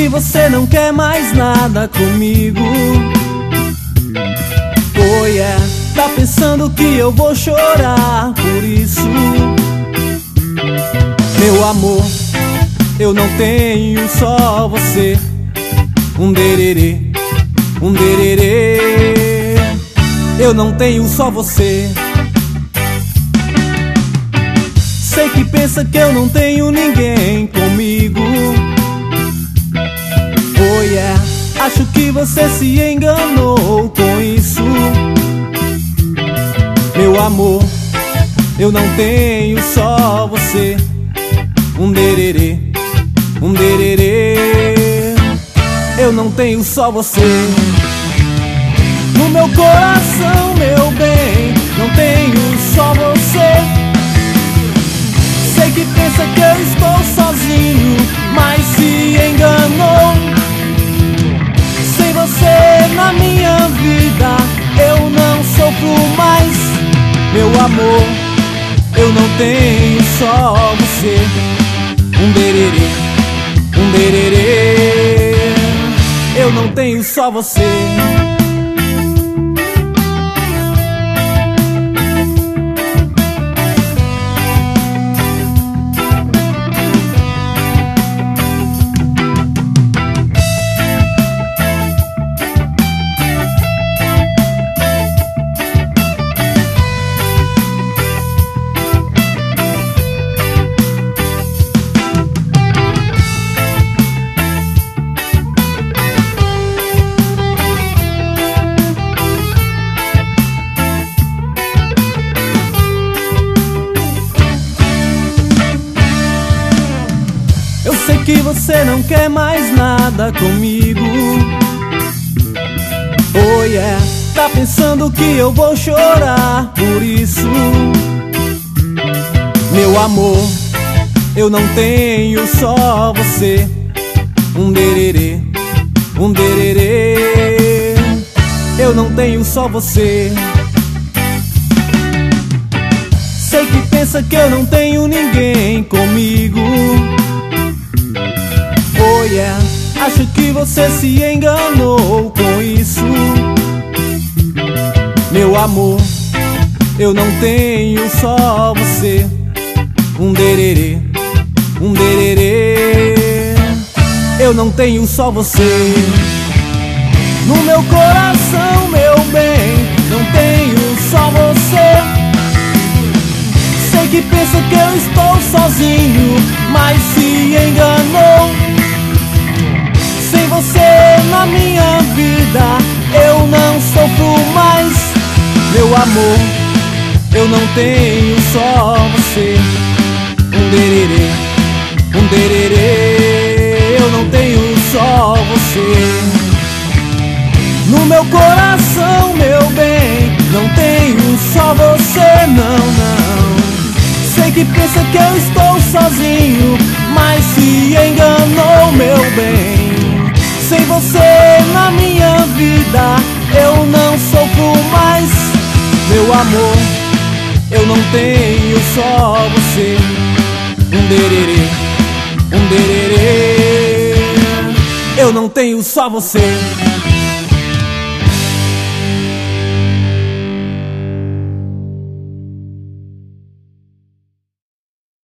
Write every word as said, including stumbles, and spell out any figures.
que você não quer mais nada comigo. Oh yeah, tá pensando que eu vou chorar por isso. Meu amor, eu não tenho só você. Um dererê, um dererê. Eu não tenho só você. Sei que pensa que eu não tenho ninguém comigo. Oh yeah, acho que você se enganou com isso. Meu amor, eu não tenho só você. Um dererê, um dererê. Eu não tenho só você. No meu coração, meu bem, não tenho só você. Sei que pensa que eu estou sozinho, mas se enganou. Sem você na minha vida, eu não sofro mais. Meu amor, eu não tenho só você. Um dererê, um dererê. Eu não tenho só você. Eu sei que você não quer mais nada comigo. Oh yeah, tá pensando que eu vou chorar por isso. Meu amor, eu não tenho só você. Um dererê, um dererê. Eu não tenho só você. Sei que pensa que eu não tenho ninguém comigo. Oh yeah, acho que você se enganou com isso. Meu amor, eu não tenho só você. Um dererê, um dererê. Eu não tenho só você. No meu coração, meu bem, não tenho só você. Sei que pensa que eu estou sozinho, mas se enganou. Sem você na minha vida, eu não sofro mais. Meu amor, eu não tenho só você. Um dererê, um dererê. Eu não tenho só você. No meu coração, meu bem, não tenho só você, não, não. Sei que pensa que eu estou sozinho, mas se enganou, meu bem. Sem você na minha vida, eu não sofro mais. Meu amor, eu não tenho só você. Um dererê, um dererê. Eu não tenho só você.